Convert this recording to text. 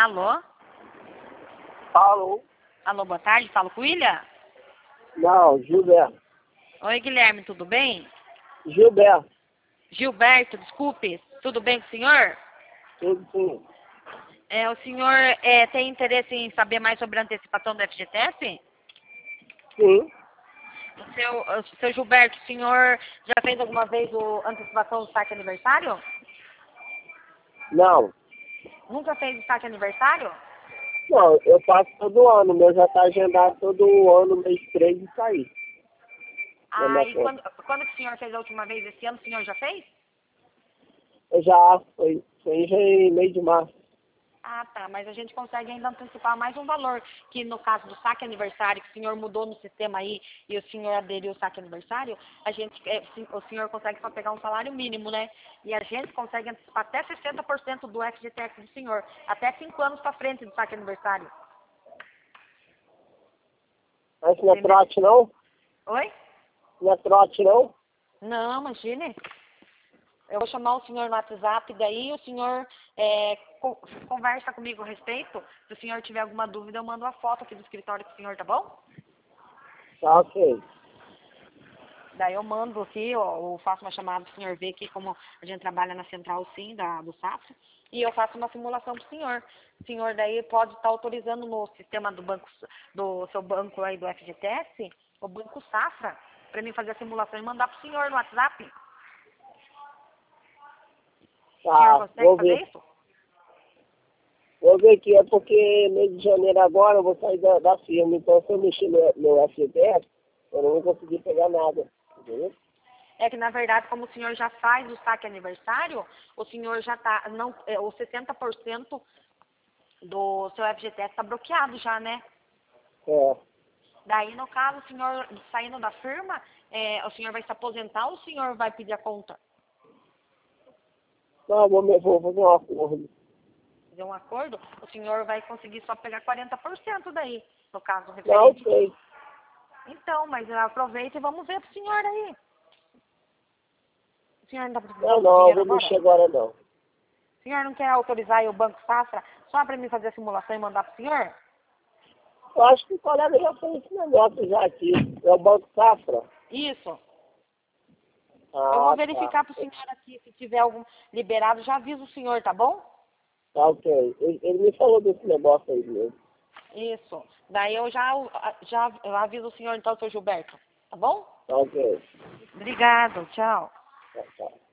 Alô? Alô? Alô, boa tarde. Falo com o William? Não, Gilberto. Oi, Guilherme, tudo bem? Gilberto. Gilberto, desculpe. Tudo bem com o senhor? Tudo sim. O senhor tem interesse em saber mais sobre a antecipação do FGTS? Sim. Seu Gilberto, o senhor já fez alguma vez a antecipação do saque aniversário? Não. Nunca fez o saque aniversário? Não, eu faço todo ano. O meu já está agendado todo ano, mês 3 de sair. E quando que o senhor fez a última vez? Esse ano o senhor já fez? Foi em mês de março. Ah, tá, mas a gente consegue ainda antecipar mais um valor, que no caso do saque aniversário, que o senhor mudou no sistema aí e o senhor aderiu ao saque aniversário, o senhor consegue só pegar um salário mínimo, né? E a gente consegue antecipar até 60% do FGTS do senhor, até 5 anos para frente do saque aniversário. Mas não é trote, não? Oi? Não é trote, não? Não, imagine. Eu vou chamar o senhor no WhatsApp, daí o senhor conversa comigo a respeito. Se o senhor tiver alguma dúvida, eu mando uma foto aqui do escritório do senhor, tá bom? Tá, ok. Daí eu mando aqui, ó, eu faço uma chamada para o senhor ver aqui como a gente trabalha na central, sim, do Safra. E eu faço uma simulação para o senhor. O senhor daí pode estar autorizando no sistema do seu banco aí do FGTS, o Banco Safra, para mim fazer a simulação e mandar para o senhor no WhatsApp. O senhor Tá, consegue fazer isso? Vou ver aqui, é porque mês de janeiro agora eu vou sair da firma. Então, se eu mexer no FGTS, eu não vou conseguir pegar nada. Entendeu? É que, na verdade, como o senhor já faz o saque aniversário, o senhor já está, os 60% do seu FGTS está bloqueado já, né? É. Daí, no caso, o senhor saindo da firma, o senhor vai se aposentar ou o senhor vai pedir a conta? Não, vou fazer um acordo. Fazer um acordo, o senhor vai conseguir só pegar 40% daí, no caso Não, referente. sei. Então, mas aproveita e vamos ver pro senhor aí. O senhor ainda precisa Não, do eu dinheiro vou agora? mexer agora não. O senhor não quer autorizar aí o Banco Safra só para mim fazer a simulação e mandar pro senhor? Eu acho que o colega já fez esse negócio já aqui. É o Banco Safra. Isso. Eu vou Ah, verificar pro senhor aqui, se tiver algum liberado, já aviso o senhor, tá bom? tá, ok. Ele me falou desse negócio aí mesmo. Isso. Daí eu eu aviso o senhor então, seu Gilberto. Tá bom? Tá, ok. Obrigado, tchau. Tá, tá.